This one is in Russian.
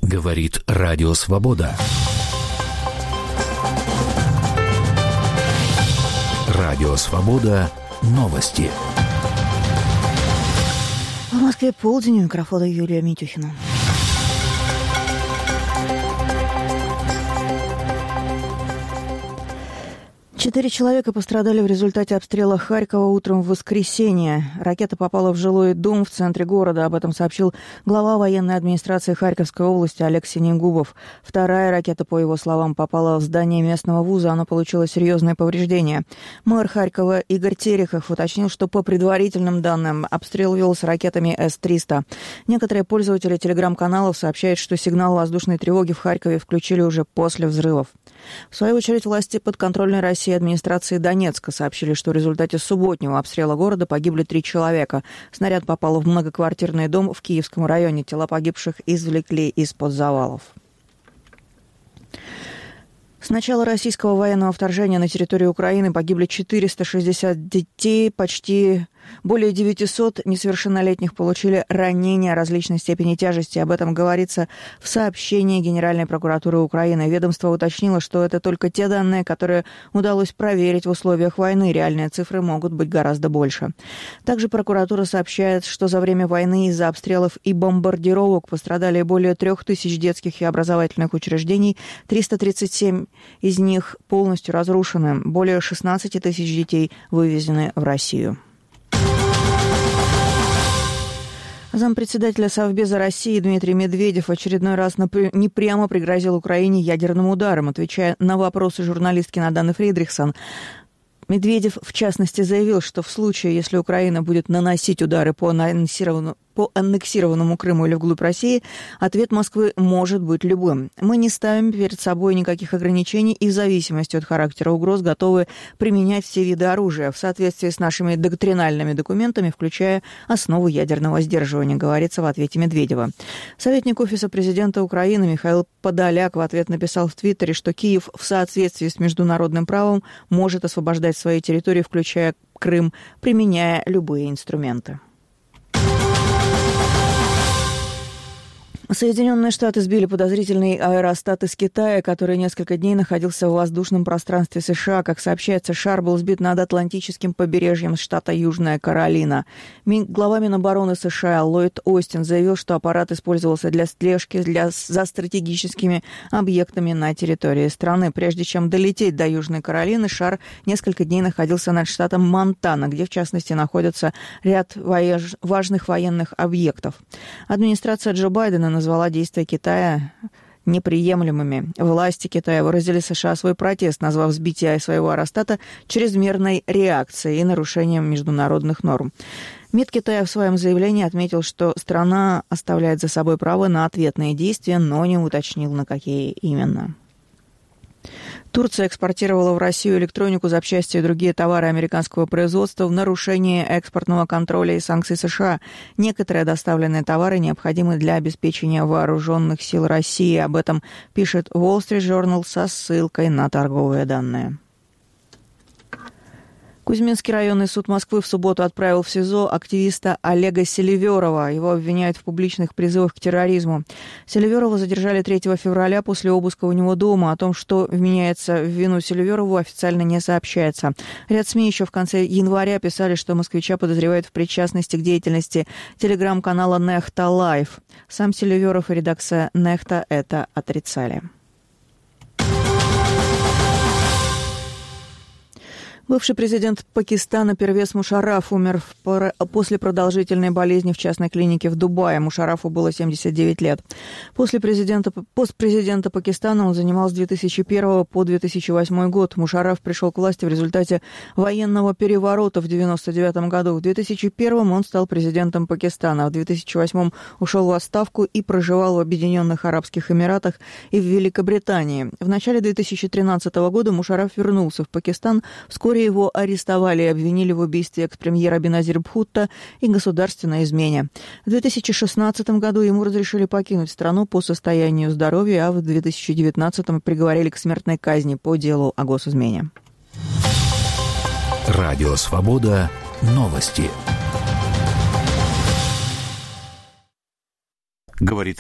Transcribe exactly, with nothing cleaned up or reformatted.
Говорит Радио Свобода. Радио Свобода. Новости. В Москве полдень, у микрофона Юлия Митюхина. Четыре человека пострадали в результате обстрела Харькова утром в воскресенье. Ракета попала в жилой дом в центре города. Об этом сообщил глава военной администрации Харьковской области Олег Синегубов. Вторая ракета, по его словам, попала в здание местного вуза. Она получила серьезные повреждения. Мэр Харькова Игорь Терехов уточнил, что по предварительным данным обстрел велся ракетами эс триста. Некоторые пользователи телеграм-каналов сообщают, что сигнал воздушной тревоги в Харькове включили уже после взрывов. В свою очередь, власти подконтрольной России администрации Донецка сообщили, что в результате субботнего обстрела города погибли три человека. Снаряд попал в многоквартирный дом в Киевском районе. Тела погибших извлекли из-под завалов. С начала российского военного вторжения на территорию Украины погибли четыреста шестьдесят детей, почти более девятьсот несовершеннолетних получили ранения различной степени тяжести. Об этом говорится в сообщении Генеральной прокуратуры Украины. Ведомство уточнило, что это только те данные, которые удалось проверить в условиях войны. Реальные цифры могут быть гораздо больше. Также прокуратура сообщает, что за время войны из-за обстрелов и бомбардировок пострадали более трех тысяч детских и образовательных учреждений. триста тридцать семь из них полностью разрушены. Более шестнадцать тысяч детей вывезены в Россию. Зампредседателя Совбеза России Дмитрий Медведев в очередной раз не прямо пригрозил Украине ядерным ударом. Отвечая на вопросы журналистки Наданы Фридрихсон, Медведев, в частности, заявил, что в случае, если Украина будет наносить удары по анонсированному по аннексированному Крыму или вглубь России, ответ Москвы может быть любым. Мы не ставим перед собой никаких ограничений и в зависимости от характера угроз готовы применять все виды оружия в соответствии с нашими доктринальными документами, включая основу ядерного сдерживания, говорится в ответе Медведева. Советник Офиса президента Украины Михаил Подоляк в ответ написал в Твиттере, что Киев в соответствии с международным правом может освобождать свои территории, включая Крым, применяя любые инструменты. Соединенные Штаты сбили подозрительный аэростат из Китая, который несколько дней находился в воздушном пространстве США. Как сообщается, шар был сбит над Атлантическим побережьем штата Южная Каролина. Глава Минобороны США Ллойд Остин заявил, что аппарат использовался для слежки для, за стратегическими объектами на территории страны. Прежде чем долететь до Южной Каролины, шар несколько дней находился над штатом Монтана, где, в частности, находится ряд воеж... важных военных объектов. Администрация Джо Байдена назвала действия Китая неприемлемыми. Власти Китая выразили США свой протест, назвав сбитие своего аэростата чрезмерной реакцией и нарушением международных норм. МИД Китая в своем заявлении отметил, что страна оставляет за собой право на ответные действия, но не уточнил, на какие именно. Турция экспортировала в Россию электронику, запчасти и другие товары американского производства в нарушение экспортного контроля и санкций США. Некоторые доставленные товары необходимы для обеспечения вооруженных сил России. Об этом пишет Wall Street Journal со ссылкой на торговые данные. Кузьминский районный суд Москвы в субботу отправил в СИЗО активиста Олега Селиверова. Его обвиняют в публичных призывах к терроризму. Селиверова задержали третьего февраля после обыска у него дома. О том, что вменяется в вину Селиверову, официально не сообщается. Ряд СМИ еще в конце января писали, что москвича подозревают в причастности к деятельности телеграм-канала «Нехта Лайв». Сам Селиверов и редакция «Нехта» это отрицали. Бывший президент Пакистана Первез Мушарраф умер в, после продолжительной болезни в частной клинике в Дубае. Мушаррафу было семьдесят девять лет. После президента, пост президента Пакистана он занимал с две тысячи первого по две тысячи восьмой год. Мушарраф пришел к власти в результате военного переворота в девяносто девятом году. В две тысячи первом он стал президентом Пакистана. В две тысячи восьмом ушел в отставку и проживал в Объединенных Арабских Эмиратах и в Великобритании. В начале две тысячи тринадцатого года Мушарраф вернулся в Пакистан. Вскоре его арестовали и обвинили в убийстве экс-премьера Беназир Бхутто и государственной измене. В две тысячи шестнадцатом году ему разрешили покинуть страну по состоянию здоровья, а в две тысячи девятнадцатом приговорили к смертной казни по делу о госизмене. Радио Свобода. Новости. Говорит